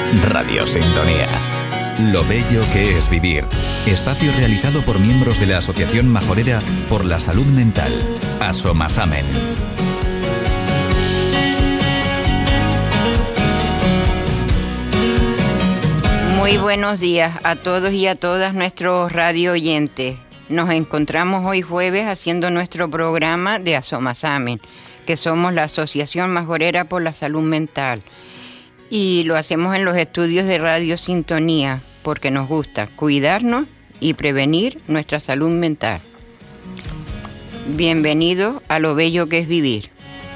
Radio Sintonía. Lo bello que es vivir. Espacio realizado por miembros de la Asociación Majorera por la Salud Mental. Asomasamen. Muy buenos días a todos y a todas nuestros radio oyentes. Nos encontramos hoy jueves haciendo nuestro programa de Asomasamen, que somos la Asociación Majorera por la Salud Mental. Y lo hacemos en los estudios de Radio Sintonía, porque nos gusta cuidarnos y prevenir nuestra salud mental. Bienvenidos a Lo bello que es vivir.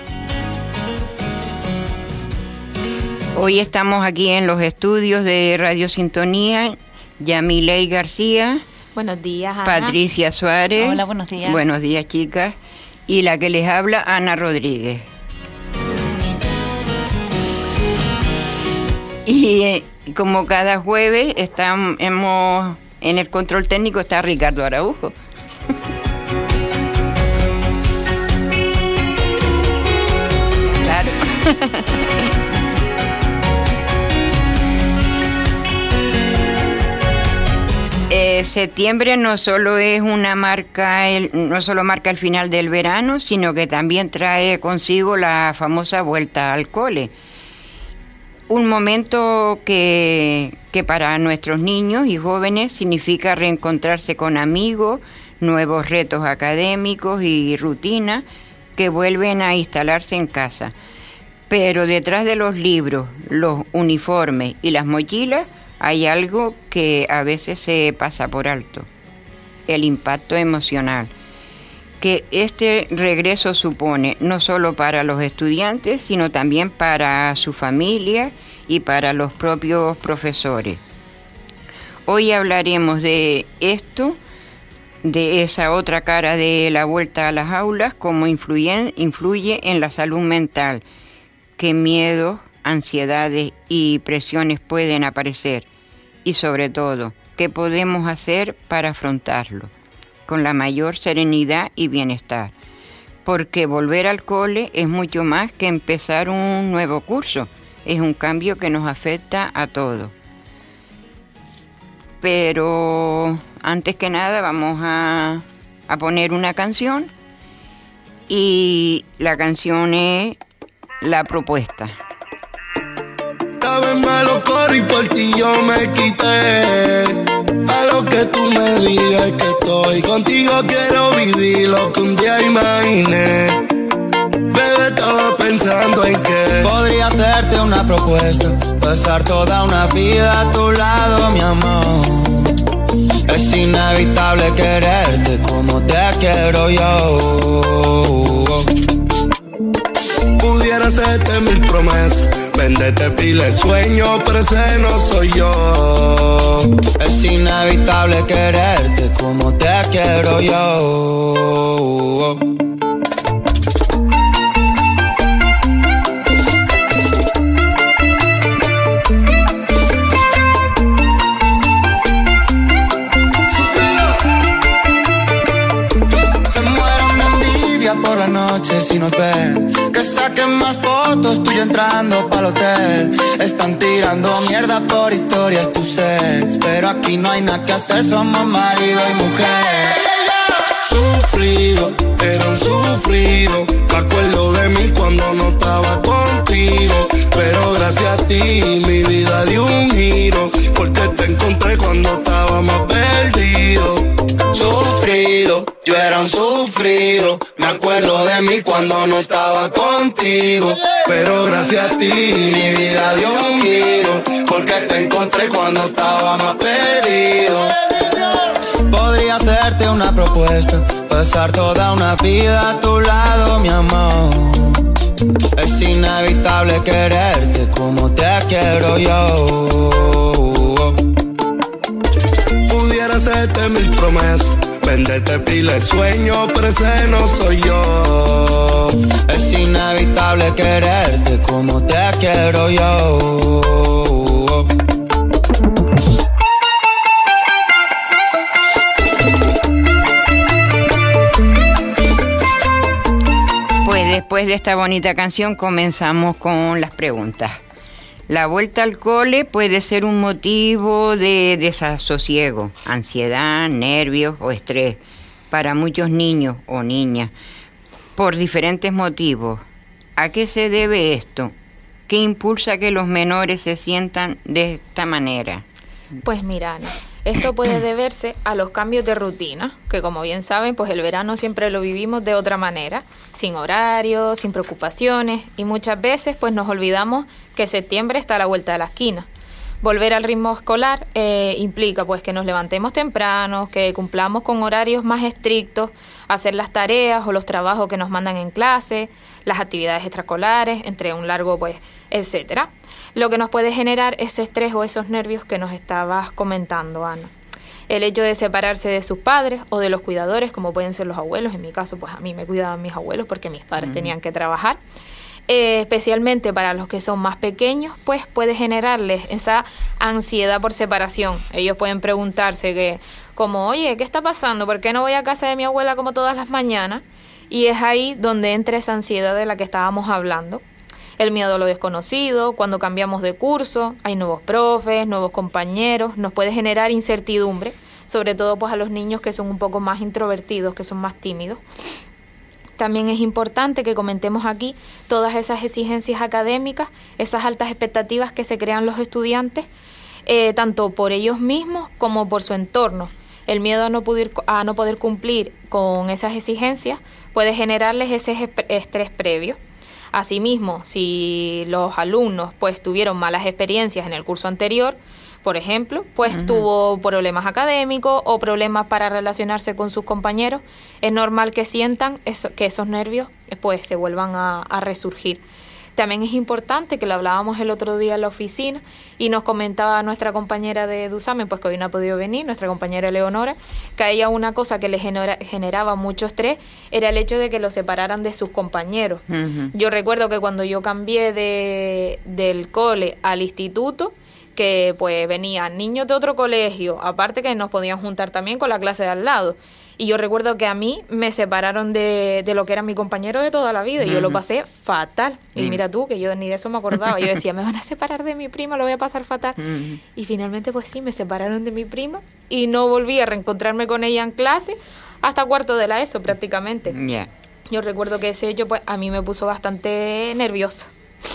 Hoy estamos aquí en los estudios de Radio Sintonía, Yamilei García. Buenos días, Ana. Patricia Suárez. Hola, buenos días. Buenos días, chicas. Y la que les habla, Ana Rodríguez. Y como cada jueves estamos en el control técnico, está Ricardo Araujo. Claro. Septiembre no solo es no solo marca el final del verano, sino que también trae consigo la famosa vuelta al cole. Un momento que para nuestros niños y jóvenes significa reencontrarse con amigos, nuevos retos académicos y rutinas que vuelven a instalarse en casa. Pero detrás de los libros, los uniformes y las mochilas hay algo que a veces se pasa por alto: el impacto emocional que este regreso supone, no solo para los estudiantes, sino también para su familia y para los propios profesores. Hoy hablaremos de esto, de esa otra cara de la vuelta a las aulas, cómo influye en la salud mental, qué miedos, ansiedades y presiones pueden aparecer, y sobre todo, qué podemos hacer para afrontarlo con la mayor serenidad y bienestar, porque volver al cole es mucho más que empezar un nuevo curso, es un cambio que nos afecta a todos. Pero antes que nada vamos a poner una canción, y la canción es La Propuesta. Esta vez me lo corro y por ti yo me quité. A lo que tú me digas que estoy contigo, quiero vivir lo que un día imaginé. Bebé, estaba pensando en que podría hacerte una propuesta, pasar toda una vida a tu lado, mi amor. Es inevitable quererte como te quiero yo. Pudiera hacerte mil promesas, venderte pile sueño, pero ese no soy yo. Es inevitable quererte como te quiero yo. Se mueren de envidia por la noche si nos ven, que saquen más fotos tuyo entrando pa'l hotel. Están tirando mierda por historias, tu sex, pero aquí no hay nada que hacer, somos marido y mujer. Sufrido, era un sufrido. Me acuerdo de mí cuando no estaba contigo, pero gracias a ti mi vida dio un giro, porque te encontré cuando estaba más perdido. Sufrido, yo era un sufrido. Me acuerdo de mí cuando no estaba contigo, pero gracias a ti mi vida dio un giro, porque te encontré cuando estaba más perdido. Podría hacerte una propuesta, pasar toda una vida a tu lado, mi amor. Es inevitable quererte como te quiero yo. Pudiera hacerte mil promesas, venderte pile sueño, pero ese no soy yo. Es inevitable quererte como te quiero yo. Pues después de esta bonita canción comenzamos con las preguntas. La vuelta al cole puede ser un motivo de desasosiego, ansiedad, nervios o estrés para muchos niños o niñas, por diferentes motivos. ¿A qué se debe esto? ¿Qué impulsa que los menores se sientan de esta manera? Pues mira, Ana, esto puede deberse a los cambios de rutina, que como bien saben, pues el verano siempre lo vivimos de otra manera, sin horarios, sin preocupaciones, y muchas veces pues nos olvidamos que septiembre está a la vuelta de la esquina. Volver al ritmo escolar implica pues que nos levantemos temprano, que cumplamos con horarios más estrictos, hacer las tareas o los trabajos que nos mandan en clase, las actividades extraescolares, entre un largo pues, etcétera. Lo que nos puede generar ese estrés o esos nervios que nos estabas comentando, Ana. El hecho de separarse de sus padres o de los cuidadores, como pueden ser los abuelos. En mi caso, pues a mí me cuidaban mis abuelos porque mis padres tenían que trabajar. Especialmente para los que son más pequeños, pues puede generarles esa ansiedad por separación. Ellos pueden preguntarse que, como, oye, ¿qué está pasando? ¿Por qué no voy a casa de mi abuela como todas las mañanas? Y es ahí donde entra esa ansiedad de la que estábamos hablando. El miedo a lo desconocido, cuando cambiamos de curso, hay nuevos profes, nuevos compañeros, nos puede generar incertidumbre, sobre todo pues a los niños que son un poco más introvertidos, que son más tímidos. También es importante que comentemos aquí todas esas exigencias académicas, esas altas expectativas que se crean los estudiantes, tanto por ellos mismos como por su entorno. El miedo a no poder cumplir con esas exigencias puede generarles ese estrés previo. Asimismo, si los alumnos pues tuvieron malas experiencias en el curso anterior, por ejemplo, pues tuvo problemas académicos o problemas para relacionarse con sus compañeros, es normal que sientan que esos nervios pues se vuelvan a resurgir. También es importante, que lo hablábamos el otro día en la oficina y nos comentaba nuestra compañera de Dusamen, pues que hoy no ha podido venir, nuestra compañera Leonora, que a ella una cosa que le generaba mucho estrés era el hecho de que lo separaran de sus compañeros. Yo recuerdo que cuando yo cambié del cole al instituto, que pues venían niños de otro colegio, aparte que nos podían juntar también con la clase de al lado. Y yo recuerdo que a mí me separaron de lo que era mi compañero de toda la vida, y yo lo pasé fatal. Y mira tú, que yo ni de eso me acordaba. Yo decía, me van a separar de mi prima, lo voy a pasar fatal. Y finalmente, pues sí, me separaron de mi prima y no volví a reencontrarme con ella en clase hasta cuarto de la ESO prácticamente. Yo recuerdo que ese hecho pues a mí me puso bastante nerviosa.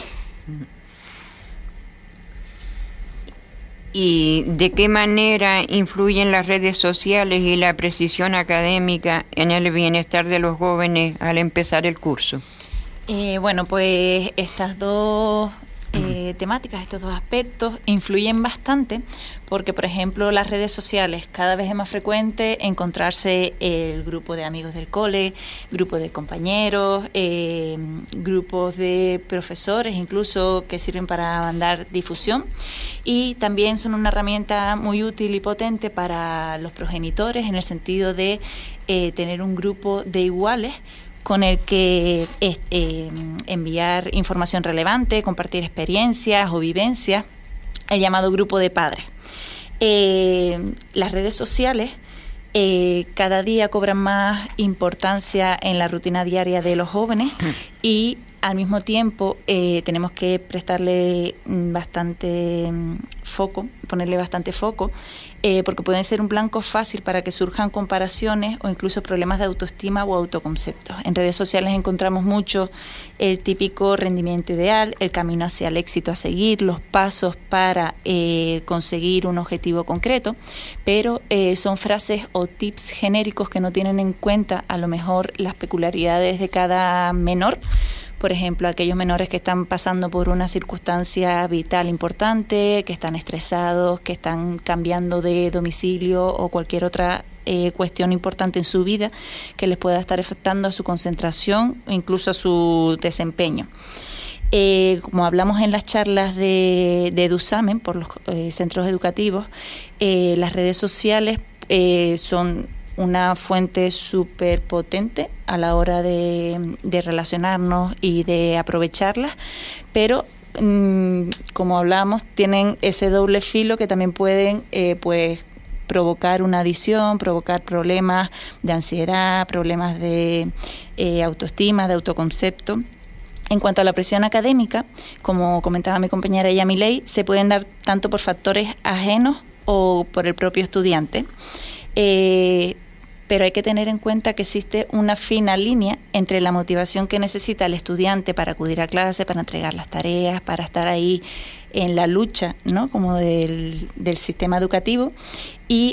¿Y de qué manera influyen las redes sociales y la precisión académica en el bienestar de los jóvenes al empezar el curso? Bueno, pues estas dos temáticas, estos dos aspectos influyen bastante porque, por ejemplo, las redes sociales, cada vez es más frecuente encontrarse el grupo de amigos del cole, grupo de compañeros, grupos de profesores incluso que sirven para mandar difusión, y también son una herramienta muy útil y potente para los progenitores en el sentido de tener un grupo de iguales con el que enviar información relevante, compartir experiencias o vivencias, el llamado grupo de padres. Las redes sociales cada día cobran más importancia en la rutina diaria de los jóvenes y al mismo tiempo tenemos que prestarle bastante foco, ponerle bastante foco, porque pueden ser un blanco fácil para que surjan comparaciones o incluso problemas de autoestima o autoconcepto. En redes sociales encontramos mucho el típico rendimiento ideal, el camino hacia el éxito a seguir, los pasos para conseguir un objetivo concreto, pero son frases o tips genéricos que no tienen en cuenta a lo mejor las peculiaridades de cada menor. Por ejemplo, aquellos menores que están pasando por una circunstancia vital importante, que están estresados, que están cambiando de domicilio o cualquier otra cuestión importante en su vida que les pueda estar afectando a su concentración o incluso a su desempeño. Como hablamos en las charlas de Dusamen por los centros educativos, las redes sociales son una fuente súper potente a la hora de relacionarnos y de aprovecharlas, pero como hablábamos, tienen ese doble filo que también pueden pues provocar una adicción, provocar problemas de ansiedad, problemas de autoestima, de autoconcepto. En cuanto a la presión académica, como comentaba mi compañera Yamilei, se pueden dar tanto por factores ajenos o por el propio estudiante. Pero hay que tener en cuenta que existe una fina línea entre la motivación que necesita el estudiante para acudir a clase, para entregar las tareas, para estar ahí en la lucha, ¿no?, como del sistema educativo, y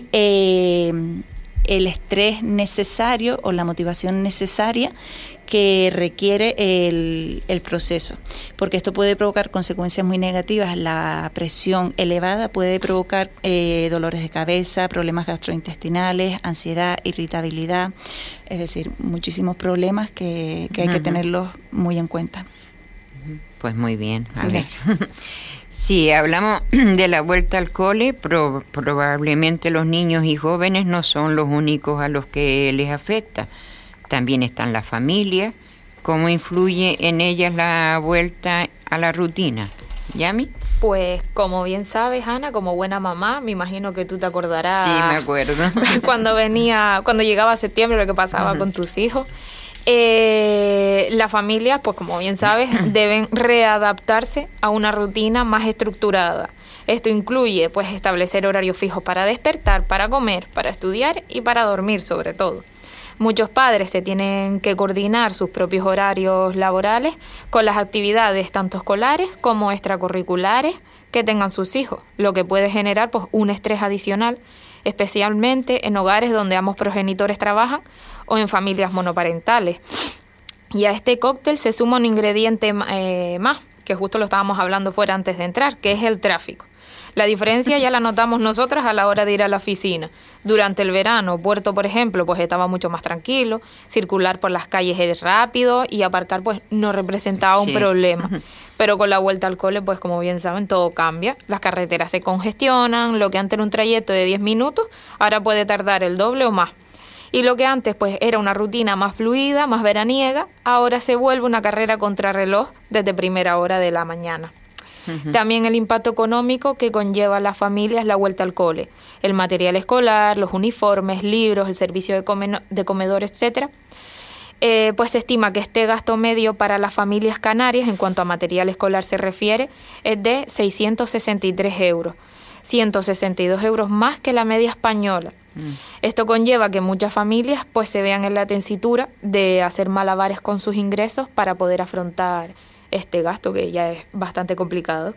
el estrés necesario o la motivación necesaria que requiere el proceso, porque esto puede provocar consecuencias muy negativas. La presión elevada puede provocar dolores de cabeza, problemas gastrointestinales, ansiedad, irritabilidad, es decir, muchísimos problemas que hay que tenerlos muy en cuenta. Pues muy bien, a ver. Si hablamos de la vuelta al cole, probablemente los niños y jóvenes no son los únicos a los que les afecta. También están las familias. ¿Cómo influye en ellas la vuelta a la rutina? ¿Yami? Pues como bien sabes, Ana, como buena mamá, me imagino que tú te acordarás. Sí, me acuerdo. cuando llegaba septiembre, lo que pasaba con tus hijos. Las familias, pues como bien sabes, deben readaptarse a una rutina más estructurada. Esto incluye, pues, establecer horarios fijos para despertar, para comer, para estudiar y para dormir, sobre todo. Muchos padres se tienen que coordinar sus propios horarios laborales con las actividades tanto escolares como extracurriculares que tengan sus hijos, lo que puede generar, pues, un estrés adicional, especialmente en hogares donde ambos progenitores trabajan o en familias monoparentales. Y a este cóctel se suma un ingrediente más, que justo lo estábamos hablando fuera antes de entrar, que es el tráfico. La diferencia ya la notamos nosotras a la hora de ir a la oficina. Durante el verano, Puerto, por ejemplo, pues estaba mucho más tranquilo, circular por las calles era rápido y aparcar pues no representaba un problema. Pero con la vuelta al cole, pues como bien saben, todo cambia. Las carreteras se congestionan, lo que antes era un trayecto de 10 minutos, ahora puede tardar el doble o más. Y lo que antes pues era una rutina más fluida, más veraniega, ahora se vuelve una carrera contrarreloj desde primera hora de la mañana. También el impacto económico que conlleva a las familias la vuelta al cole, el material escolar, los uniformes, libros, el servicio de comedor, etcétera. Pues se estima que este gasto medio para las familias canarias en cuanto a material escolar se refiere es de 663 euros, 162 euros más que la media española. Esto conlleva que muchas familias pues se vean en la tesitura de hacer malabares con sus ingresos para poder afrontar este gasto que ya es bastante complicado.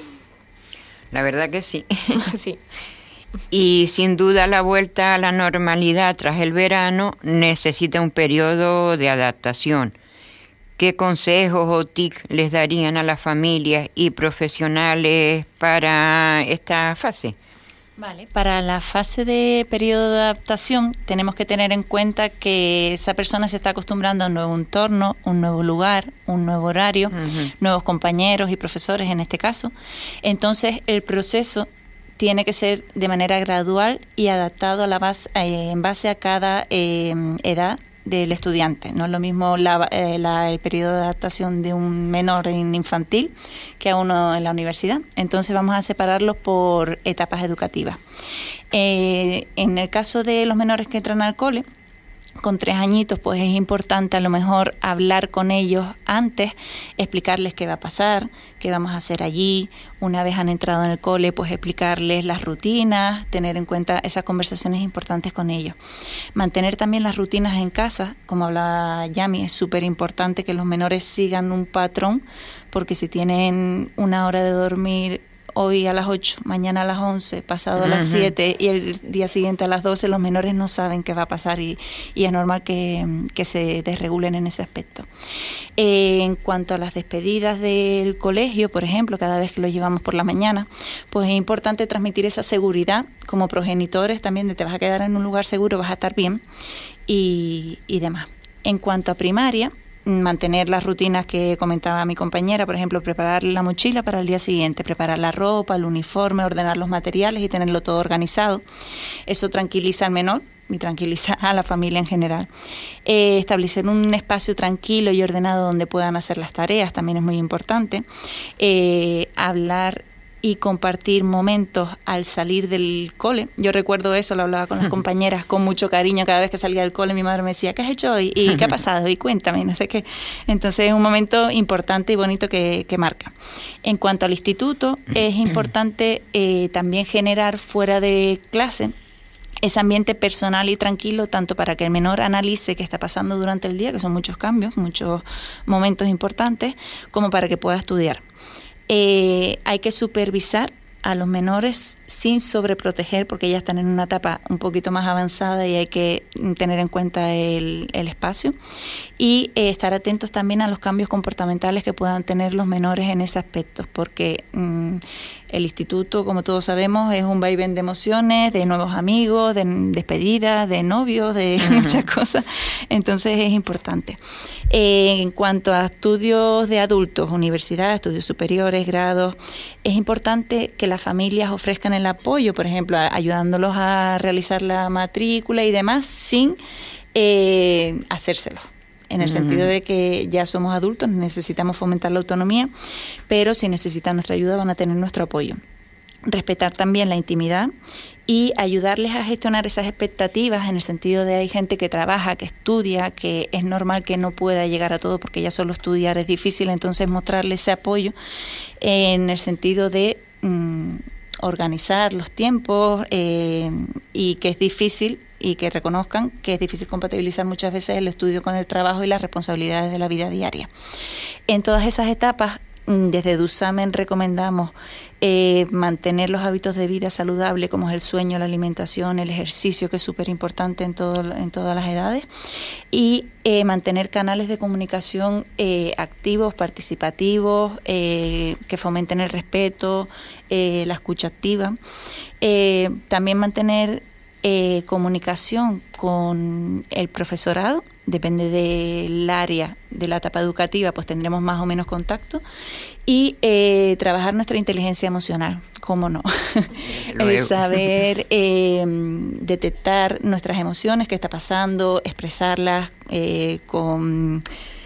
La verdad que sí. Sí. Y sin duda la vuelta a la normalidad tras el verano necesita un periodo de adaptación. ¿Qué consejos o tips les darían a las familias y profesionales para esta fase? Vale, para la fase de periodo de adaptación tenemos que tener en cuenta que esa persona se está acostumbrando a un nuevo entorno, un nuevo lugar, un nuevo horario, nuevos compañeros y profesores en este caso. Entonces el proceso tiene que ser de manera gradual y adaptado a en base a cada edad del estudiante. No es lo mismo el periodo de adaptación de un menor en infantil que a uno en la universidad. Entonces vamos a separarlos por etapas educativas. En el caso de los menores que entran al cole, con 3 añitos, pues es importante a lo mejor hablar con ellos antes, explicarles qué va a pasar, qué vamos a hacer allí. Una vez han entrado en el cole, pues explicarles las rutinas, tener en cuenta esas conversaciones importantes con ellos. Mantener también las rutinas en casa, como hablaba Yami, es súper importante que los menores sigan un patrón, porque si tienen una hora de dormir hoy a las 8, mañana a las 11, pasado a las 7 y el día siguiente a las 12, los menores no saben qué va a pasar y es normal que se desregulen en ese aspecto. En cuanto a las despedidas del colegio, por ejemplo, cada vez que los llevamos por la mañana, pues es importante transmitir esa seguridad como progenitores también de te vas a quedar en un lugar seguro, vas a estar bien y demás. En cuanto a primaria, mantener las rutinas que comentaba mi compañera, por ejemplo, preparar la mochila para el día siguiente, preparar la ropa, el uniforme, ordenar los materiales y tenerlo todo organizado. Eso tranquiliza al menor y tranquiliza a la familia en general. Establecer un espacio tranquilo y ordenado donde puedan hacer las tareas también es muy importante. Hablar y compartir momentos al salir del cole. Yo recuerdo eso, lo hablaba con las compañeras con mucho cariño. Cada vez que salía del cole mi madre me decía, ¿qué has hecho hoy? ¿Y qué ha pasado? Y cuéntame, no sé qué. Entonces es un momento importante y bonito que marca. En cuanto al instituto, es importante también generar fuera de clase ese ambiente personal y tranquilo, tanto para que el menor analice qué está pasando durante el día, que son muchos cambios, muchos momentos importantes, como para que pueda estudiar. Hay que supervisar a los menores sin sobreproteger, porque ya están en una etapa un poquito más avanzada y hay que tener en cuenta el espacio, y estar atentos también a los cambios comportamentales que puedan tener los menores en ese aspecto, porque el instituto, como todos sabemos, es un vaivén de emociones, de nuevos amigos, de despedidas, de novios, de muchas cosas. Entonces es importante. En cuanto a estudios de adultos, universidad, estudios superiores, grados, es importante que las familias ofrezcan el apoyo, por ejemplo, ayudándolos a realizar la matrícula y demás, sin hacérselo. En el sentido de que ya somos adultos, necesitamos fomentar la autonomía, pero si necesitan nuestra ayuda van a tener nuestro apoyo. Respetar también la intimidad y ayudarles a gestionar esas expectativas, en el sentido de hay gente que trabaja, que estudia, que es normal que no pueda llegar a todo porque ya solo estudiar es difícil, entonces mostrarles ese apoyo en el sentido de organizar los tiempos y que es difícil, y que reconozcan que es difícil compatibilizar muchas veces el estudio con el trabajo y las responsabilidades de la vida diaria. En todas esas etapas, desde DUSAMEN recomendamos mantener los hábitos de vida saludable, como es el sueño, la alimentación, el ejercicio, que es súper importante en todas las edades, y mantener canales de comunicación activos, participativos, que fomenten el respeto, la escucha activa. También mantener comunicación con el profesorado, depende del área de la etapa educativa, pues tendremos más o menos contacto, y trabajar nuestra inteligencia emocional, cómo no, el saber detectar nuestras emociones, qué está pasando, expresarlas con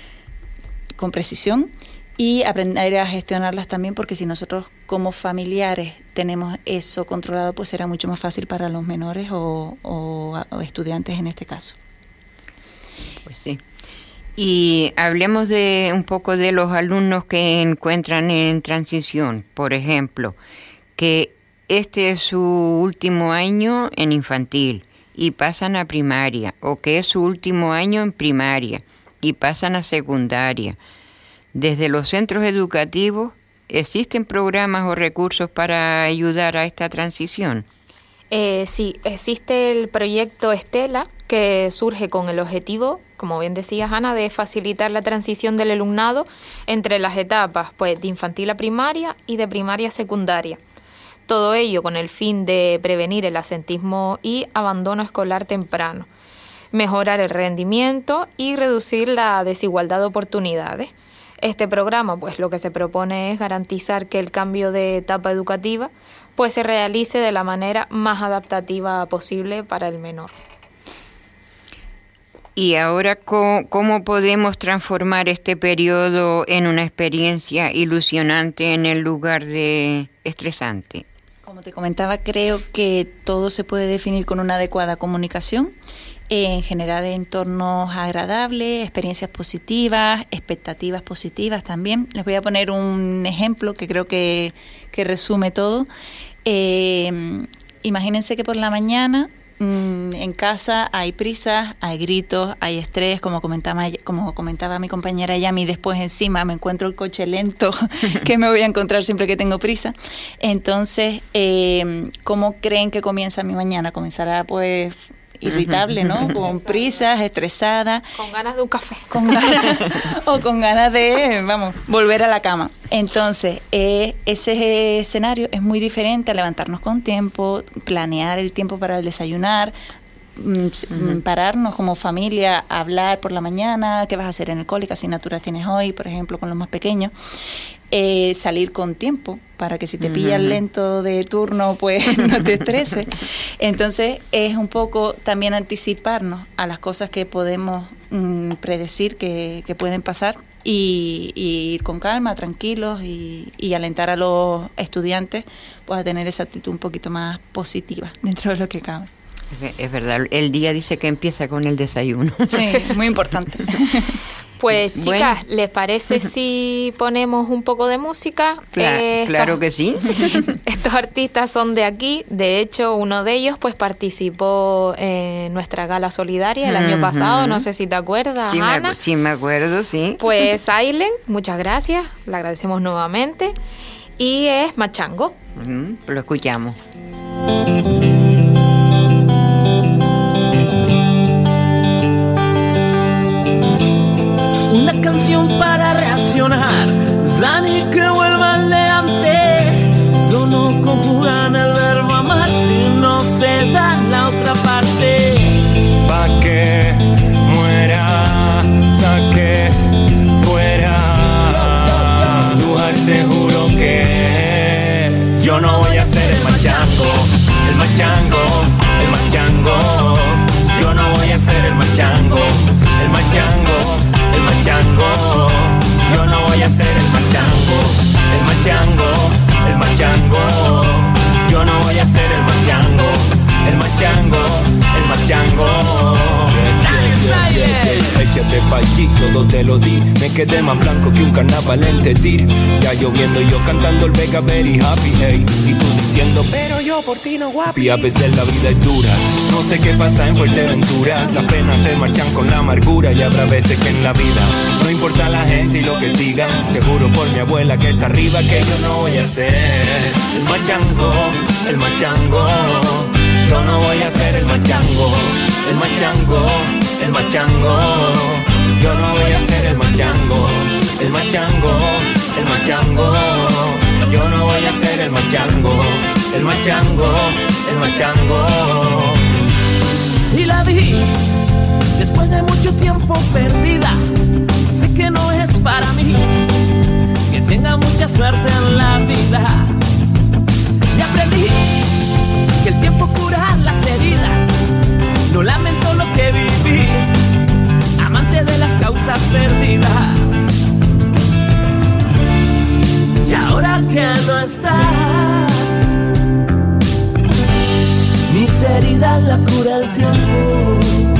precisión, y aprender a gestionarlas también, porque si nosotros como familiares tenemos eso controlado, pues será mucho más fácil para los menores o estudiantes en este caso. Pues sí. Y hablemos de un poco de los alumnos que encuentran en transición, por ejemplo, que este es su último año en infantil y pasan a primaria, o que es su último año en primaria y pasan a secundaria. Desde los centros educativos, ¿existen programas o recursos para ayudar a esta transición? Sí, existe el proyecto Estela, que surge con el objetivo, como bien decías, Ana, de facilitar la transición del alumnado entre las etapas, pues, de infantil a primaria y de primaria a secundaria. Todo ello con el fin de prevenir el absentismo y abandono escolar temprano, mejorar el rendimiento y reducir la desigualdad de oportunidades. Este programa, pues, lo que se propone es garantizar que el cambio de etapa educativa, pues, se realice de la manera más adaptativa posible para el menor. Y ahora, ¿cómo podemos transformar este periodo en una experiencia ilusionante en el lugar de estresante? Como te comentaba, creo que todo se puede definir con una adecuada comunicación, en generar entornos agradables, experiencias positivas, expectativas positivas también. Les voy a poner un ejemplo que creo que resume todo. Imagínense que por la mañana en casa hay prisas, hay gritos, hay estrés, como comentaba mi compañera Yami. Después encima me encuentro el coche lento que me voy a encontrar siempre que tengo prisa. Entonces, ¿cómo creen que comienza mi mañana? Comenzará pues irritable, ¿no? Con prisas, estresada. Con ganas de un café. O con ganas de, volver a la cama. Entonces, ese escenario es muy diferente a levantarnos con tiempo, planear el tiempo para el desayunar, pararnos como familia, hablar por la mañana, qué vas a hacer en el cole, qué asignaturas tienes hoy, por ejemplo, con los más pequeños. Salir con tiempo para que si te pillas lento de turno, pues no te estreses. Entonces es un poco también anticiparnos a las cosas que podemos predecir que pueden pasar y ir con calma, tranquilos y alentar a los estudiantes pues a tener esa actitud un poquito más positiva dentro de lo que cabe. Es verdad, el día dice que empieza con el desayuno. Sí, muy importante. Pues chicas, ¿les parece si ponemos un poco de música? Claro que sí. Estos artistas son de aquí, de hecho uno de ellos pues participó en nuestra gala solidaria el año pasado, no sé si te acuerdas, sí, Ana. Sí, me acuerdo, sí. Pues Silent, muchas gracias, le agradecemos nuevamente, y es Machango. Lo escuchamos. Una canción para reaccionar, Dani que vuelva al delante. Yo no conjugan el verbo amar si no se da la otra parte. Pa' que muera, saques fuera. Dujar, te juro que yo no voy a ser el machango, el machango, el machango. Yo no voy a ser el machango, el machango, el machango. Yo no voy a ser el machango, el machango, el machango. Yo no voy a ser el machango, el machango, el machango. Échate pa' allí, todo te lo di. Me quedé más blanco que un carnaval en Tetir. Ya lloviendo y yo cantando el Vega Very Happy, hey. Y tú diciendo, pero yo por ti no guapi. A veces la vida es dura, no sé qué pasa en Fuerteventura. Las penas se marchan con la amargura. Y habrá veces que en la vida no importa la gente y lo que digan. Te juro por mi abuela que está arriba que yo no voy a ser el machango, el machango. Yo no voy a ser el machango, el machango, el machango. Yo no voy a ser el machango, el machango, el machango. Yo no voy a ser el machango, el machango, el machango. Y la vi después de mucho tiempo perdida. Sé que no es para mí, que tenga mucha suerte en la vida. Y aprendí que el tiempo cura las heridas. No lamento lo que viví, amante de las causas perdidas. Y ahora que no estás, mis heridas la cura el tiempo.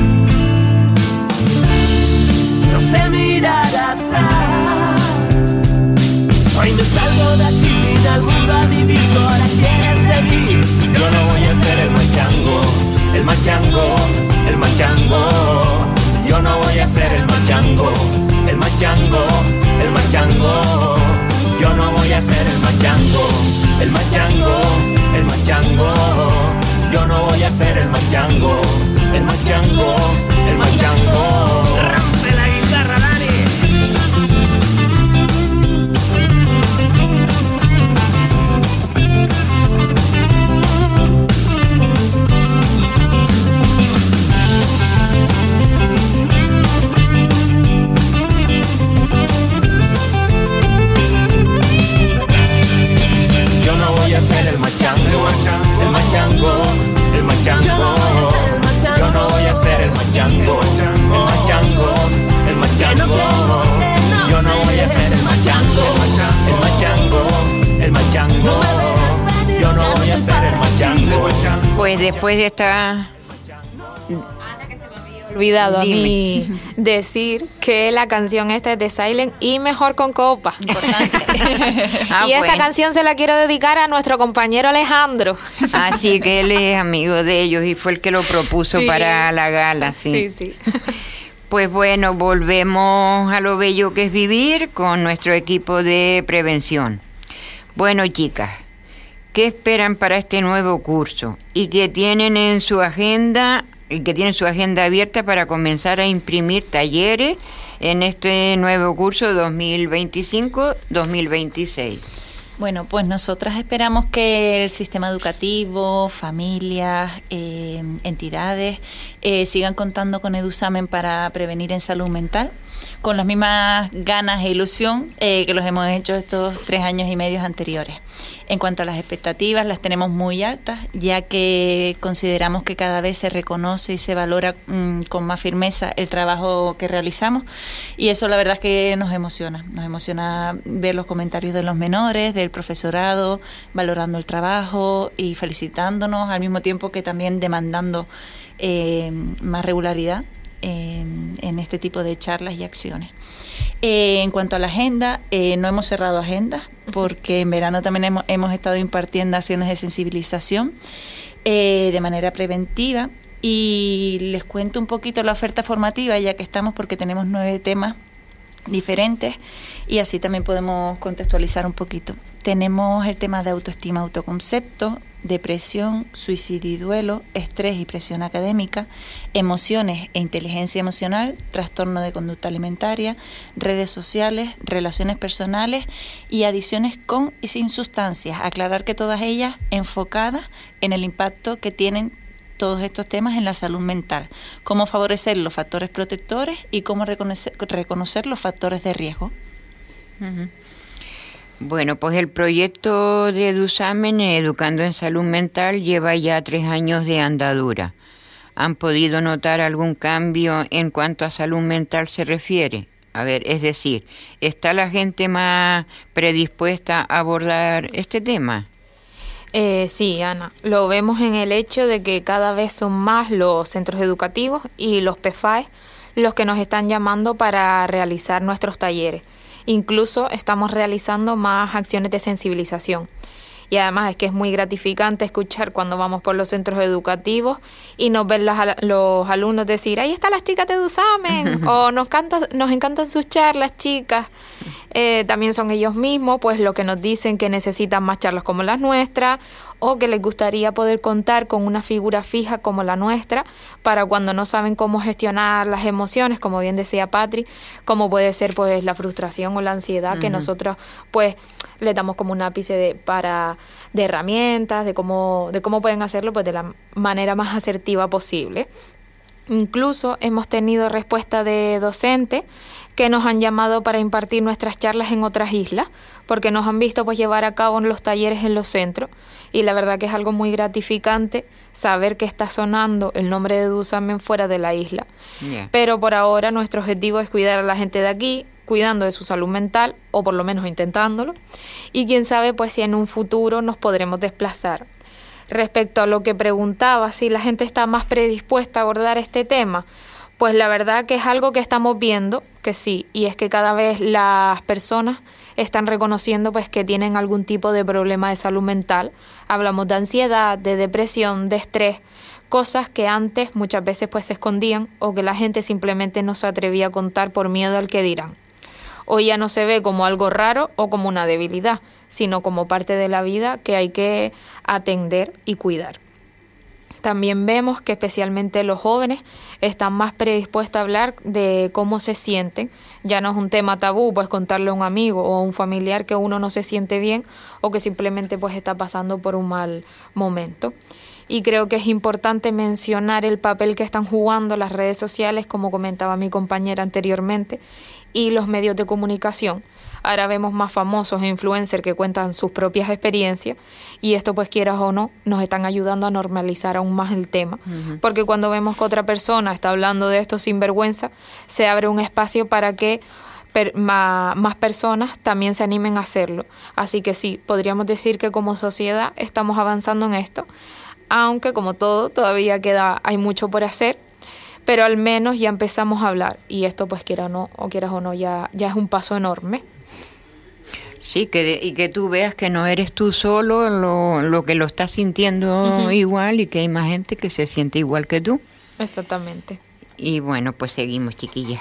No sé mirar atrás. Hoy me salgo de aquí, vine al mundo a vivir. Ahora quieren seguir. Yo no voy a ser el machango, el machango, el machango. Yo no voy a ser el machango, el machango, el machango. Yo no voy a ser el machango, el machango, el machango. Yo no voy a ser el machango, el machango, el machango. Rompe la guitarra, Dani. Yo no voy a ser el machango, el machango, el machango. Yo no voy a ser el machango, el machango, el machango. Yo no voy a ser el machango, el machango, el machango. Yo no voy a ser el machango. Pues después de esta... Olvidado a mí decir que la canción esta es de Silent y Mejor con Copa. Importante. Y esta canción se la quiero dedicar a nuestro compañero Alejandro. Así que él es amigo de ellos y fue el que lo propuso para la gala. Sí. Pues bueno, volvemos a lo bello que es vivir con nuestro equipo de prevención. Bueno, chicas, ¿qué esperan para este nuevo curso? ¿Y qué tienen en su agenda? Y que tienen su agenda abierta para comenzar a imprimir talleres en este nuevo curso 2025-2026. Bueno, pues nosotras esperamos que el sistema educativo, familias, entidades sigan contando con EduSamen para prevenir en salud mental. con las mismas ganas e ilusión que los hemos hecho estos 3 años y medio anteriores. En cuanto a las expectativas, las tenemos muy altas, ya que consideramos que cada vez se reconoce y se valora con más firmeza el trabajo que realizamos, y eso la verdad es que nos emociona ver los comentarios de los menores, del profesorado, valorando el trabajo y felicitándonos, al mismo tiempo que también demandando más regularidad en este tipo de charlas y acciones. En cuanto a la agenda, no hemos cerrado agendas, porque en verano también hemos estado impartiendo acciones de sensibilización de manera preventiva, y les cuento un poquito la oferta formativa, ya que estamos, porque tenemos 9 temas diferentes y así también podemos contextualizar un poquito. Tenemos el tema de autoestima, autoconcepto, depresión, suicidio y duelo, estrés y presión académica, emociones e inteligencia emocional, trastorno de conducta alimentaria, redes sociales, relaciones personales y adicciones con y sin sustancias. Aclarar que todas ellas enfocadas en el impacto que tienen todos estos temas en la salud mental, cómo favorecer los factores protectores y cómo reconocer los factores de riesgo. Uh-huh. Bueno, pues el proyecto de Edusamen, Educando en Salud Mental, lleva ya 3 años de andadura. ¿Han podido notar algún cambio en cuanto a salud mental se refiere? A ver, es decir, ¿está la gente más predispuesta a abordar este tema? Sí, Ana, lo vemos en el hecho de que cada vez son más los centros educativos y los PFAE los que nos están llamando para realizar nuestros talleres. Incluso estamos realizando más acciones de sensibilización. Y además es que es muy gratificante escuchar cuando vamos por los centros educativos y nos ven los alumnos decir, ahí están las chicas de Edusamen, o nos encantan sus charlas, chicas. También son ellos mismos pues los que nos dicen que necesitan más charlas como las nuestras, o que les gustaría poder contar con una figura fija como la nuestra para cuando no saben cómo gestionar las emociones, como bien decía Patri, como puede ser pues la frustración o la ansiedad, que nosotros pues le damos como un ápice de herramientas, de cómo pueden hacerlo pues de la manera más asertiva posible. Incluso hemos tenido respuesta de docentes que nos han llamado para impartir nuestras charlas en otras islas, porque nos han visto pues llevar a cabo los talleres en los centros, y la verdad que es algo muy gratificante saber que está sonando el nombre de Edusamen fuera de la isla. Yeah. Pero por ahora nuestro objetivo es cuidar a la gente de aquí, cuidando de su salud mental, o por lo menos intentándolo, y quién sabe pues si en un futuro nos podremos desplazar. Respecto a lo que preguntaba, si la gente está más predispuesta a abordar este tema, pues la verdad que es algo que estamos viendo que sí, y es que cada vez las personas están reconociendo pues que tienen algún tipo de problema de salud mental. Hablamos de ansiedad, de depresión, de estrés, cosas que antes muchas veces pues se escondían o que la gente simplemente no se atrevía a contar por miedo al que dirán. Hoy ya no se ve como algo raro o como una debilidad, sino como parte de la vida que hay que atender y cuidar. También vemos que especialmente los jóvenes están más predispuestos a hablar de cómo se sienten. Ya no es un tema tabú, pues contarle a un amigo o a un familiar que uno no se siente bien o que simplemente pues está pasando por un mal momento. Y creo que es importante mencionar el papel que están jugando las redes sociales, como comentaba mi compañera anteriormente, y los medios de comunicación. Ahora vemos más famosos e influencers que cuentan sus propias experiencias, y esto pues quieras o no nos están ayudando a normalizar aún más el tema, porque cuando vemos que otra persona está hablando de esto sin vergüenza, se abre un espacio para que más personas también se animen a hacerlo. Así que sí, podríamos decir que como sociedad estamos avanzando en esto, aunque como todo todavía hay mucho por hacer, pero al menos ya empezamos a hablar, y esto pues quieras o no ya es un paso enorme. Sí, y que tú veas que no eres tú solo lo que lo estás sintiendo igual, y que hay más gente que se siente igual que tú. Exactamente. Y bueno, pues seguimos, chiquillas.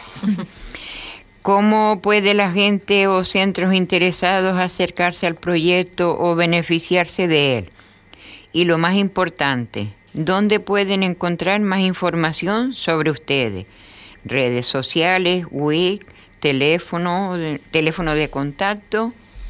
¿Cómo puede la gente o centros interesados acercarse al proyecto o beneficiarse de él? Y lo más importante, ¿dónde pueden encontrar más información sobre ustedes? Redes sociales, web, teléfono de contacto.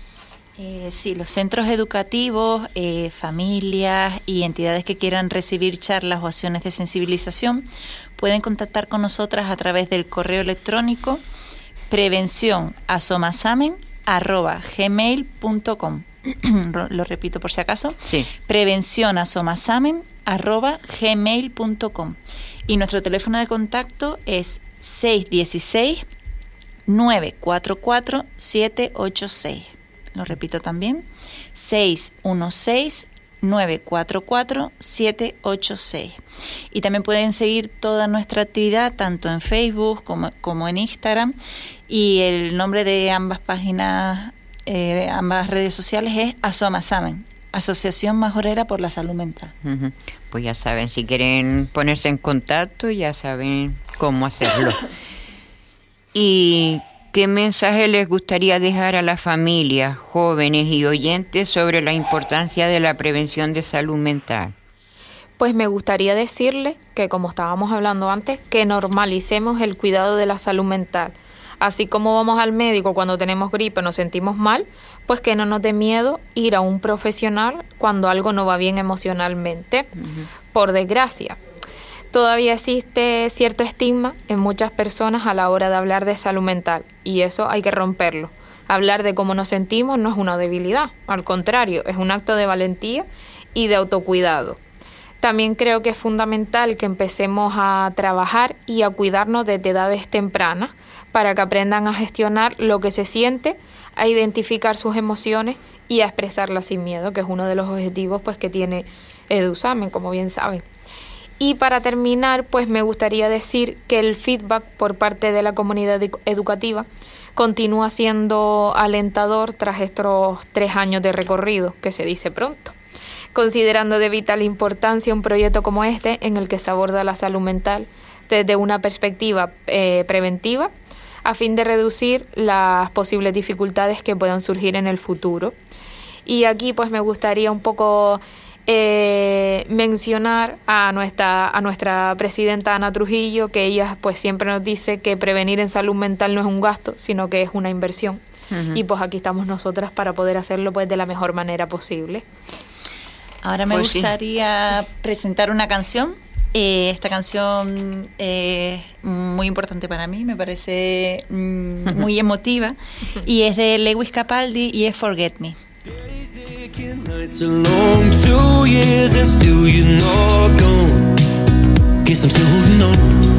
Sí, los centros educativos, familias y entidades que quieran recibir charlas o acciones de sensibilización pueden contactar con nosotras a través del correo electrónico prevencionasomasamen@gmail.com. Lo repito por si acaso. Sí. prevencionasomasamen@gmail.com. Y nuestro teléfono de contacto es 616-944-786. Lo repito también, 616-944-786. Y también pueden seguir toda nuestra actividad tanto en Facebook como en Instagram. Y el nombre de ambas páginas, ambas redes sociales es Asomasamen, Asociación Majorera por la Salud Mental. Uh-huh. Pues ya saben, si quieren ponerse en contacto, ya saben cómo hacerlo. ¿Y qué mensaje les gustaría dejar a las familias, jóvenes y oyentes sobre la importancia de la prevención de salud mental? Pues me gustaría decirles que, como estábamos hablando antes, que normalicemos el cuidado de la salud mental. Así como vamos al médico cuando tenemos gripe o nos sentimos mal, pues que no nos dé miedo ir a un profesional cuando algo no va bien emocionalmente. Uh-huh. Por desgracia, todavía existe cierto estigma en muchas personas a la hora de hablar de salud mental, y eso hay que romperlo. Hablar de cómo nos sentimos no es una debilidad, al contrario, es un acto de valentía y de autocuidado. También creo que es fundamental que empecemos a trabajar y a cuidarnos desde edades tempranas para que aprendan a gestionar lo que se siente, a identificar sus emociones y a expresarlas sin miedo, que es uno de los objetivos pues que tiene EduSamen, como bien saben. Y para terminar, pues me gustaría decir que el feedback por parte de la comunidad educativa continúa siendo alentador tras estos 3 años de recorrido, que se dice pronto, considerando de vital importancia un proyecto como este en el que se aborda la salud mental desde una perspectiva preventiva, a fin de reducir las posibles dificultades que puedan surgir en el futuro. Y aquí pues me gustaría un poco mencionar a nuestra presidenta Ana Trujillo, que ella pues siempre nos dice que prevenir en salud mental no es un gasto, sino que es una inversión. Uh-huh. Y pues aquí estamos nosotras para poder hacerlo pues de la mejor manera posible. Ahora me gustaría presentar una canción. Esta canción es muy importante para mí, me parece muy emotiva, y es de Lewis Capaldi y es Forget Me. Nights are long, 2 years and still you're not gone. Guess I'm still holding on.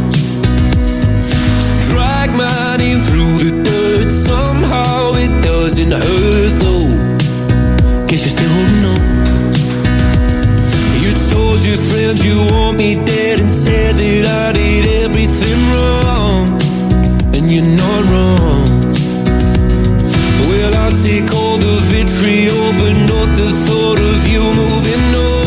Drag my name through the dirt, somehow it doesn't hurt though. Guess you're still holding on. You told your friends you want me dead and said that I did everything wrong, and you're not wrong. Well, I'll take all the vitriol, but not the thought of you moving on.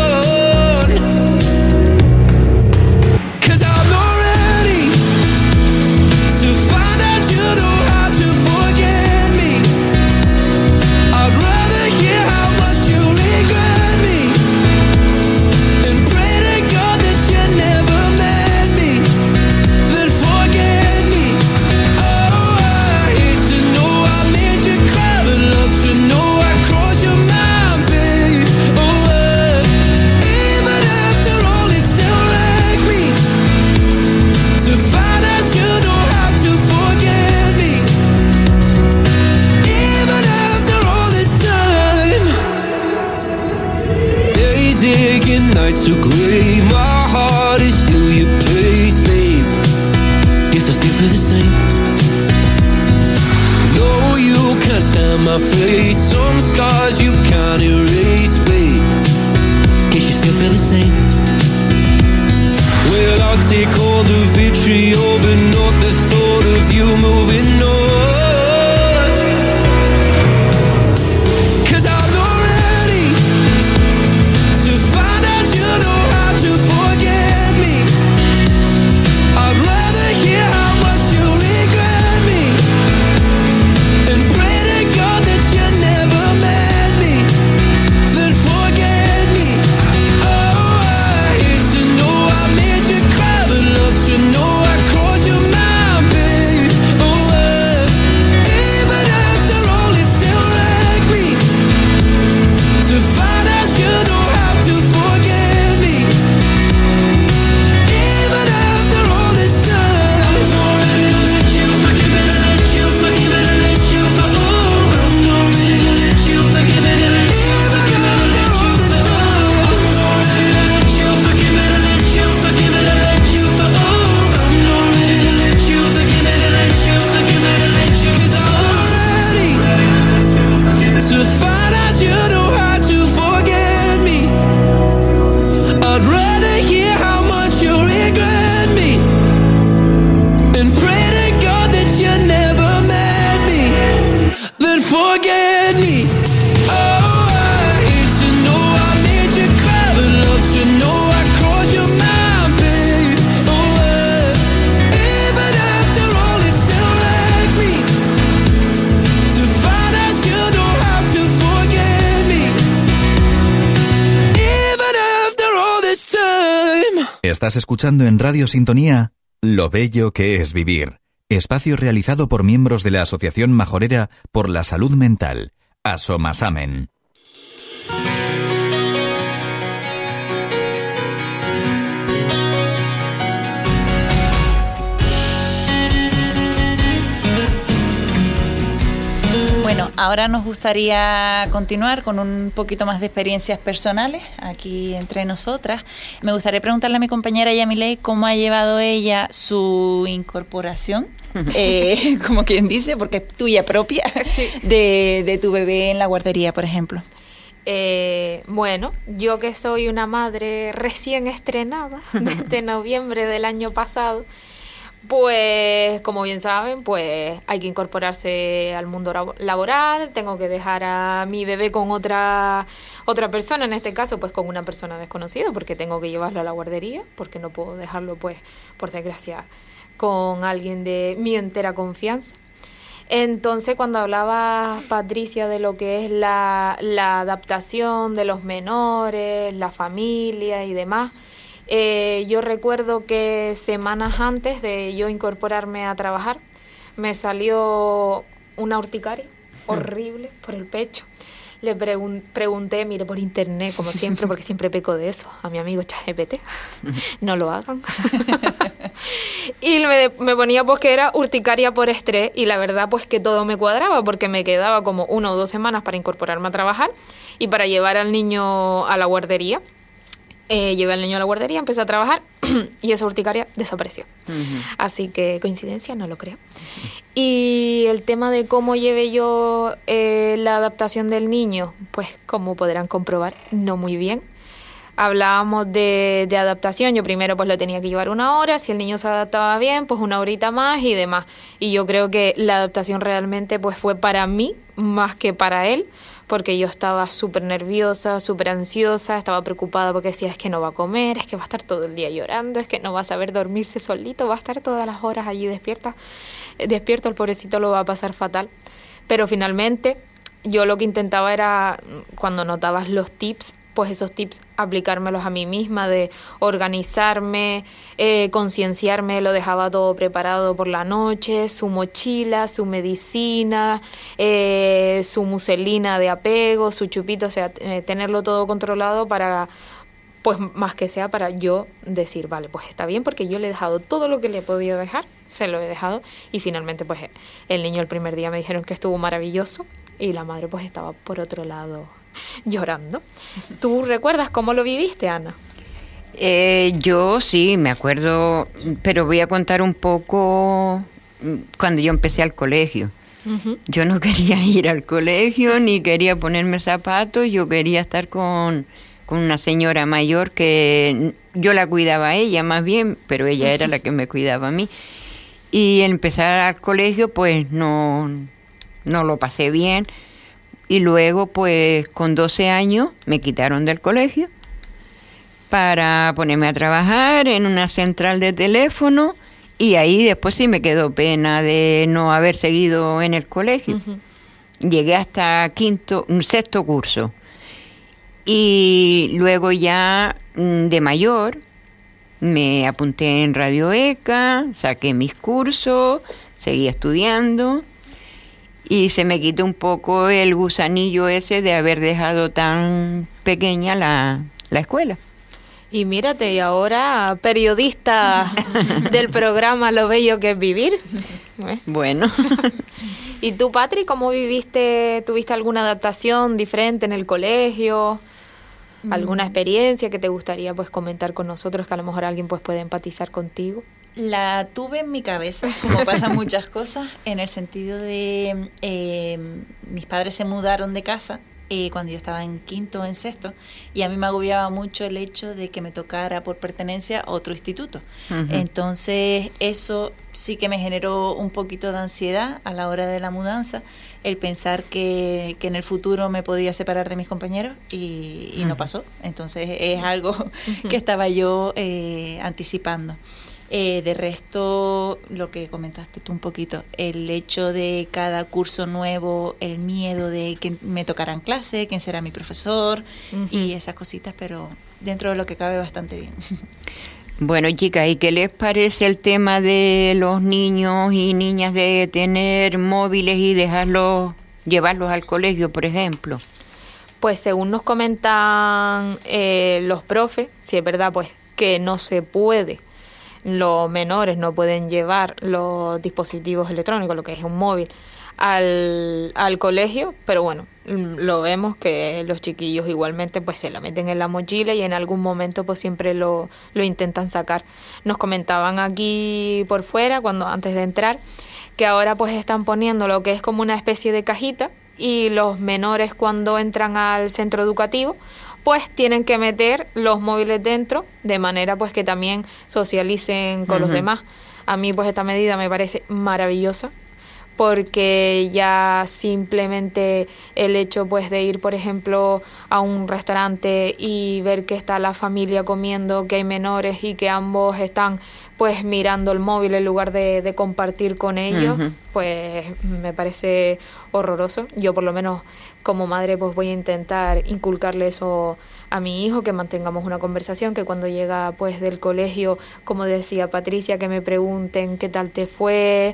'Cause I'm not ready to find out you know how to forget me. I'd rather hear how much you regret me and pray to God that you never met me, then forget me. Oh, I hate to know I made you cry, but love to know I crossed your mind, babe. Oh, even after all it still wrecks me to find out you know how to forget me. Even after all this time, days aching, nights are gray, my heart is still your place, babe. Guess I still feel the same. No, you can't stand my face, some scars you can't erase, babe. Guess you still feel the same. Well, I'll take all the vitriol, but not the thought of you moving on. 'Cause I'm not ready to find out you know how to forget me. I'd rather hear how much you regret me and pray to God that you never met me, then forget me. Oh, I hate to know I made you cry, but love to know I crossed your mind, babe. Oh, Estás escuchando en Radio Sintonía Lo bello que es vivir, espacio realizado por miembros de la Asociación Majorera por la Salud Mental, ASOMASAMEN. Bueno, ahora nos gustaría continuar con un poquito más de experiencias personales aquí entre nosotras. Me gustaría preguntarle a mi compañera Yamilei cómo ha llevado ella su incorporación, como quien dice, porque es tuya propia, sí, de tu bebé en la guardería, por ejemplo. Bueno, yo que soy una madre recién estrenada desde noviembre del año pasado, pues como bien saben, pues hay que incorporarse al mundo laboral, tengo que dejar a mi bebé con otra persona, en este caso pues con una persona desconocida, porque tengo que llevarlo a la guardería, porque no puedo dejarlo pues por desgracia con alguien de mi entera confianza. Entonces, cuando hablaba Patricia de lo que es la adaptación de los menores, la familia y demás, yo recuerdo que semanas antes de yo incorporarme a trabajar me salió una urticaria horrible por el pecho. Le pregunté, mire, por internet, como siempre, porque siempre peco de eso, a mi amigo ChatGPT, no lo hagan. Y me ponía pues que era urticaria por estrés, y la verdad pues que todo me cuadraba, porque me quedaba como 1 o 2 semanas para incorporarme a trabajar y para llevar al niño a la guardería. Llevé al niño a la guardería, empecé a trabajar y esa urticaria desapareció. Uh-huh. Así que, coincidencia, no lo creo. Y el tema de cómo llevé yo la adaptación del niño, pues como podrán comprobar, no muy bien. Hablábamos de adaptación, yo primero pues lo tenía que llevar 1 hora, si el niño se adaptaba bien, pues 1 horita más y demás. Y yo creo que la adaptación realmente pues fue para mí más que para él, porque yo estaba súper nerviosa, súper ansiosa, estaba preocupada porque decía, es que no va a comer, es que va a estar todo el día llorando, es que no va a saber dormirse solito, va a estar todas las horas allí despierto, el pobrecito lo va a pasar fatal. Pero finalmente yo lo que intentaba era, cuando notabas los tips, pues esos tips aplicármelos a mí misma, de organizarme, concienciarme, lo dejaba todo preparado por la noche, su mochila, su medicina, su muselina de apego, su chupito, o sea, tenerlo todo controlado para, pues más que sea para yo decir, vale, pues está bien, porque yo le he dejado todo lo que le he podido dejar, se lo he dejado, y finalmente pues el niño el primer día me dijeron que estuvo maravilloso, y la madre pues estaba por otro lado llorando. ¿Tú recuerdas cómo lo viviste, Ana? Yo sí, me acuerdo, pero voy a contar un poco cuando yo empecé al colegio. Uh-huh. Yo no quería ir al colegio, ni quería ponerme zapatos, yo quería estar con una señora mayor que yo la cuidaba a ella más bien, pero ella era la que me cuidaba a mí. Y empezar al colegio pues no lo pasé bien. Y luego, pues, con 12 años me quitaron del colegio para ponerme a trabajar en una central de teléfono, y ahí después sí me quedó pena de no haber seguido en el colegio. Uh-huh. Llegué hasta sexto curso. Y luego ya de mayor me apunté en Radio ECA, saqué mis cursos, seguí estudiando. Y se me quitó un poco el gusanillo ese de haber dejado tan pequeña la escuela. Y mírate, y ahora periodista del programa Lo bello que es vivir. Bueno. ¿Y tú, Patri, cómo viviste? ¿Tuviste alguna adaptación diferente en el colegio? ¿Alguna experiencia que te gustaría pues comentar con nosotros, que a lo mejor alguien pues puede empatizar contigo? La tuve en mi cabeza, como pasan muchas cosas, en el sentido de mis padres se mudaron de casa cuando yo estaba en quinto o en sexto, y a mí me agobiaba mucho el hecho de que me tocara por pertenencia a otro instituto. Uh-huh. Entonces eso sí que me generó un poquito de ansiedad a la hora de la mudanza, el pensar que en el futuro me podía separar de mis compañeros, y no pasó. Entonces es algo que estaba yo anticipando. De resto, lo que comentaste tú un poquito, el hecho de cada curso nuevo, el miedo de que me tocaran clase, quién será mi profesor, uh-huh, y esas cositas, pero dentro de lo que cabe bastante bien. Bueno, chicas, ¿y qué les parece el tema de los niños y niñas de tener móviles y llevarlos al colegio, por ejemplo? Pues según nos comentan los profes, si es verdad pues que no se puede, los menores no pueden llevar los dispositivos electrónicos, lo que es un móvil, al colegio, pero bueno, lo vemos que los chiquillos igualmente pues se lo meten en la mochila y en algún momento pues siempre lo intentan sacar. Nos comentaban aquí por fuera, antes de entrar, que ahora pues están poniendo lo que es como una especie de cajita, y los menores cuando entran al centro educativo pues tienen que meter los móviles dentro, de manera pues que también socialicen con los demás. A mí pues esta medida me parece maravillosa, porque ya simplemente el hecho pues de ir, por ejemplo, a un restaurante y ver que está la familia comiendo, que hay menores y que ambos están pues mirando el móvil en lugar de compartir con ellos, pues me parece horroroso. Yo por lo menos como madre pues voy a intentar inculcarle eso a mi hijo, que mantengamos una conversación, que cuando llega pues del colegio, como decía Patricia, que me pregunten qué tal te fue,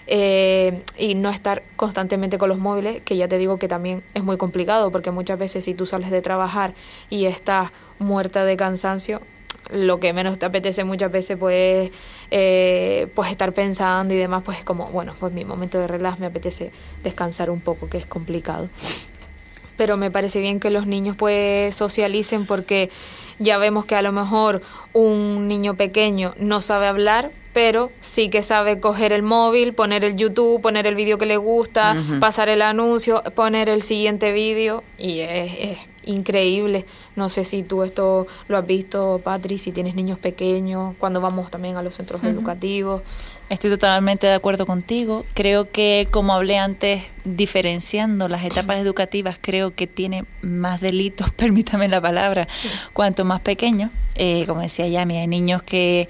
y no estar constantemente con los móviles, que ya te digo que también es muy complicado, porque muchas veces si tú sales de trabajar y estás muerta de cansancio, lo que menos te apetece muchas veces pues estar pensando y demás, pues como, bueno, pues mi momento de relax, me apetece descansar un poco, que es complicado. Pero me parece bien que los niños pues socialicen, porque ya vemos que a lo mejor un niño pequeño no sabe hablar, pero sí que sabe coger el móvil, poner el YouTube, poner el vídeo que le gusta, pasar el anuncio, poner el siguiente vídeo, y es increíble. No sé si tú esto lo has visto, Patri, si tienes niños pequeños, cuando vamos también a los centros educativos. Estoy totalmente de acuerdo contigo. Creo que, como hablé antes, diferenciando las etapas educativas, creo que tiene más delitos, permítame la palabra, cuanto más pequeño. Como decía Yami, hay niños que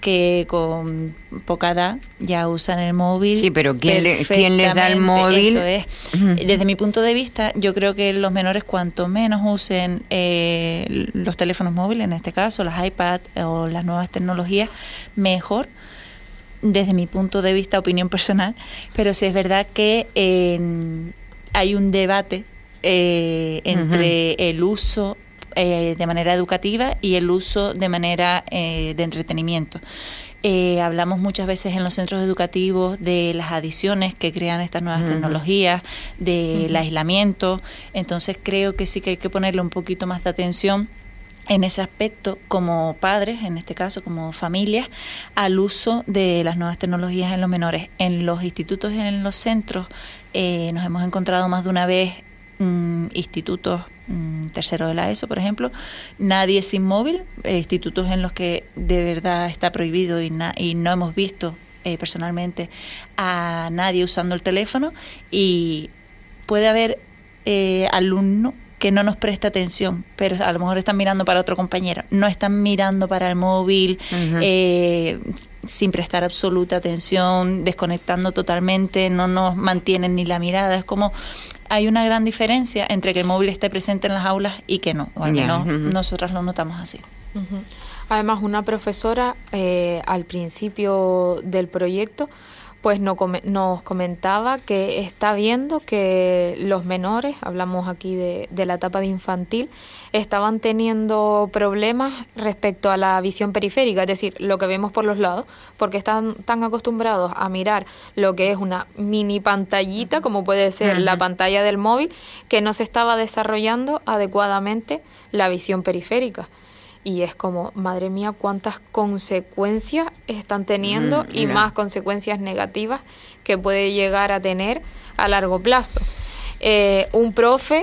con poca edad ya usan el móvil. Sí, pero ¿quién les da el móvil? Eso es. Desde mi punto de vista, yo creo que los menores, cuanto menos usen los teléfonos móviles, en este caso las iPads o las nuevas tecnologías, mejor. Desde mi punto de vista, opinión personal, pero sí es verdad que hay un debate entre el uso de manera educativa y el uso de manera de entretenimiento. Hablamos muchas veces en los centros educativos de las adicciones que crean estas nuevas tecnologías, del aislamiento. Entonces creo que sí que hay que ponerle un poquito más de atención en ese aspecto, como padres, en este caso como familias, al uso de las nuevas tecnologías en los menores. En los institutos y en los centros nos hemos encontrado más de una vez institutos tercero de la ESO, por ejemplo, nadie sin móvil, institutos en los que de verdad está prohibido y no hemos visto personalmente a nadie usando el teléfono, y puede haber alumnos que no nos presta atención, pero a lo mejor están mirando para otro compañero, no están mirando para el móvil, sin prestar absoluta atención, desconectando totalmente, no nos mantienen ni la mirada. Es como, hay una gran diferencia entre que el móvil esté presente en las aulas y que no, o al menos nosotras lo notamos así. Además, una profesora al principio del proyecto pues nos comentaba que está viendo que los menores, hablamos aquí de la etapa de infantil, estaban teniendo problemas respecto a la visión periférica, es decir, lo que vemos por los lados, porque están tan acostumbrados a mirar lo que es una mini pantallita, como puede ser la pantalla del móvil, que no se estaba desarrollando adecuadamente la visión periférica. Y es como, madre mía, cuántas consecuencias están teniendo y más consecuencias negativas que puede llegar a tener a largo plazo. Un profe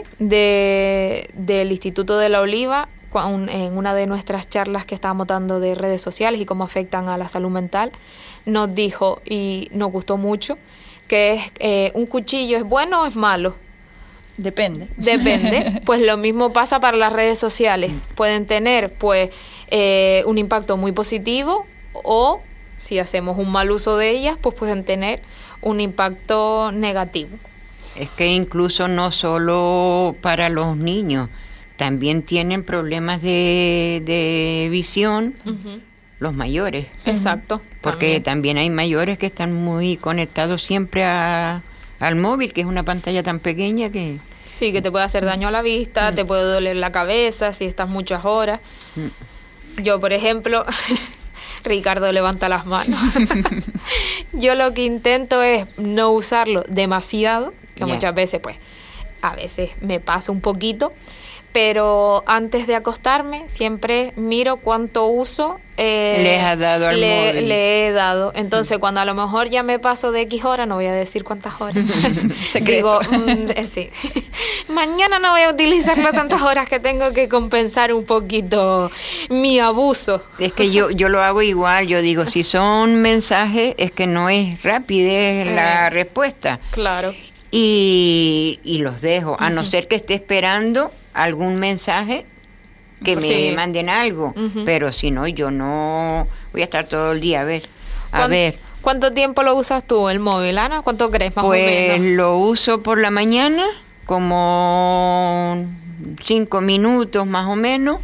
del Instituto de la Oliva, en una de nuestras charlas que estábamos dando de redes sociales y cómo afectan a la salud mental, nos dijo, y nos gustó mucho, que es un cuchillo, ¿es bueno o es malo? Depende. Pues lo mismo pasa para las redes sociales. Pueden tener pues un impacto muy positivo, o si hacemos un mal uso de ellas, pues pueden tener un impacto negativo. Es que incluso no solo para los niños, también tienen problemas de visión los mayores. Exacto. Porque también hay mayores que están muy conectados siempre al móvil, que es una pantalla tan pequeña que... Sí, que te puede hacer daño a la vista, te puede doler la cabeza si estás muchas horas. Yo, por ejemplo, Ricardo levanta las manos. Yo lo que intento es no usarlo demasiado, que muchas veces, pues, a veces me pasa un poquito, pero antes de acostarme siempre miro cuánto uso le has dado al móvil. Le he dado. Entonces, cuando a lo mejor ya me paso de X horas, no voy a decir cuántas horas. Digo, sí. Mañana no voy a utilizarlo tantas horas, que tengo que compensar un poquito mi abuso. Es que yo lo hago igual. Yo digo, si son mensajes, es que no es rapidez la respuesta. Claro. Y los dejo, a no ser que esté esperando algún mensaje que me manden algo, pero si no, yo no voy a estar todo el día a ver. ¿Cuánto tiempo lo usas tú, el móvil, Ana? ¿Cuánto crees, más o menos? Pues lo uso por la mañana, como 5 minutos más o menos,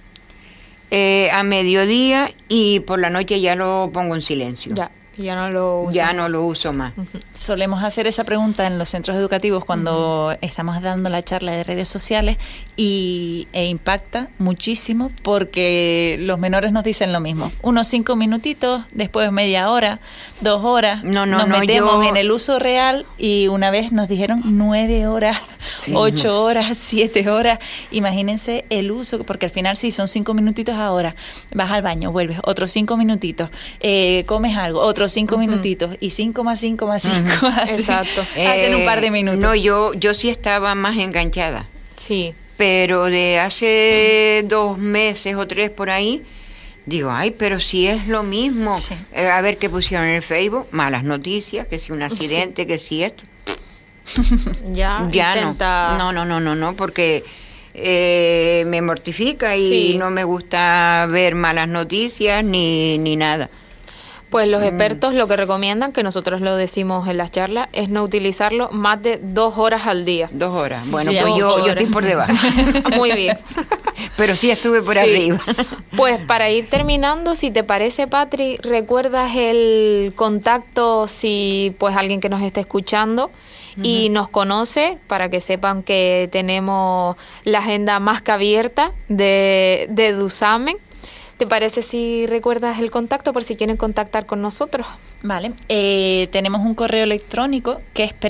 a mediodía, y por la noche ya lo pongo en silencio. Ya no lo uso. Ya no lo uso más. Solemos hacer esa pregunta en los centros educativos cuando estamos dando la charla de redes sociales e impacta muchísimo porque los menores nos dicen lo mismo. Unos 5 minutitos, después media hora, 2 horas. Nos metemos en el uso real y una vez nos dijeron 9 horas, 8 horas, 7 horas. Imagínense el uso, porque al final sí, son 5 minutitos ahora. Vas al baño, vuelves, otros 5 minutitos, comes algo, otros 5 minutitos, y 5 más 5 más 5, así, exacto. Hacen un par de minutos. No, yo sí estaba más enganchada. Sí. Pero de hace 2 meses o 3 por ahí, digo, ay, pero si es lo mismo. Sí. A ver qué pusieron en el Facebook, malas noticias, que si un accidente, que si esto. Ya intenta... No, porque me mortifica y no me gusta ver malas noticias ni nada. Pues los expertos lo que recomiendan, que nosotros lo decimos en las charlas, es no utilizarlo más de 2 horas al día. 2 horas. Bueno, sí, pues yo estoy por debajo. Muy bien. Pero sí estuve por arriba. Pues para ir terminando, si te parece, Patri, ¿recuerdas el contacto si pues alguien que nos esté escuchando y nos conoce, para que sepan que tenemos la agenda más que abierta de Dusamen? ¿Te parece si recuerdas el contacto por si quieren contactar con nosotros? Vale, tenemos un correo electrónico que es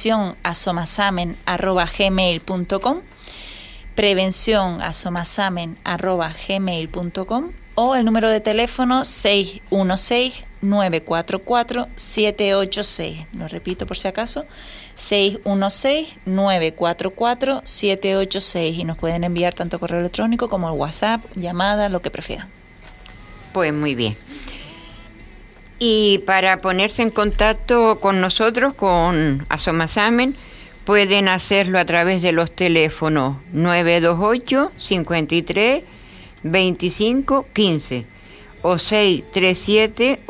prevencionasomasamen@gmail.com, prevencionasomasamen@gmail.com, o el número de teléfono 616-944-786. Lo repito por si acaso, 616-944-786, y nos pueden enviar tanto correo electrónico como el WhatsApp, llamada, lo que prefieran. Pues muy bien. Y para ponerse en contacto con nosotros, con Asomasamen, pueden hacerlo a través de los teléfonos 928 53 25 15 o 637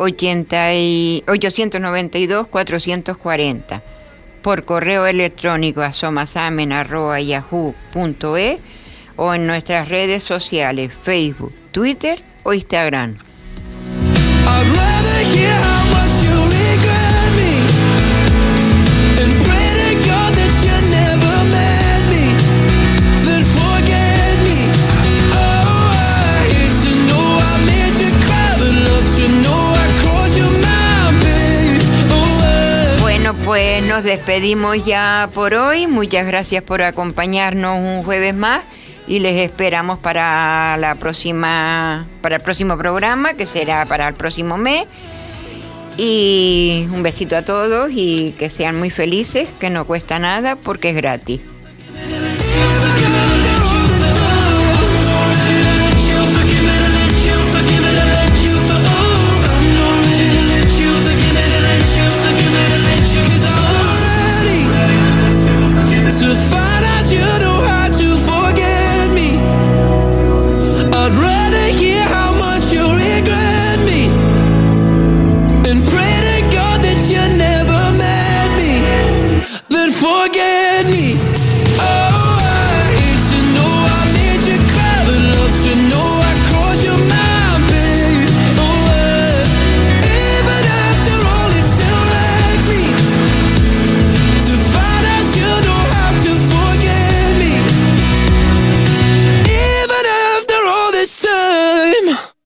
892 440, por correo electrónico asomasamen@yahoo.es, o en nuestras redes sociales Facebook, Twitter o Instagram. I'd rather hear how much you regret me and pray to God that you never met me than forget me. Oh, I hate to know I made you cry, but love to know I crossed your mind, babe. Oh, Bueno, pues nos despedimos ya por hoy. Muchas gracias por acompañarnos un jueves más. Y les esperamos para el próximo programa, que será para el próximo mes. Y un besito a todos y que sean muy felices, que no cuesta nada porque es gratis. I'd rather hear how much you regret me and pray to God that you never met me than forget me.